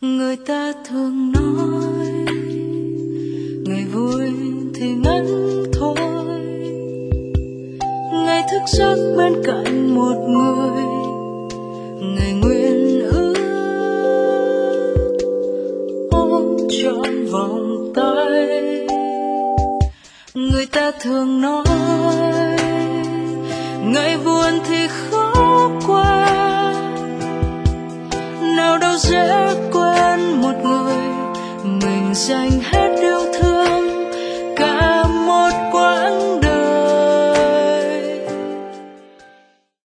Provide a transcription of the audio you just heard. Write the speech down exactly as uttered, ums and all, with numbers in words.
Người ta thường nói ngày vui thì ngắn thôi, ngày thức giấc bên cạnh một người, ngày nguyện ước ôm trọn vòng tay. Người ta thường nói ngày buồn thì khó qua, nào đâu dễ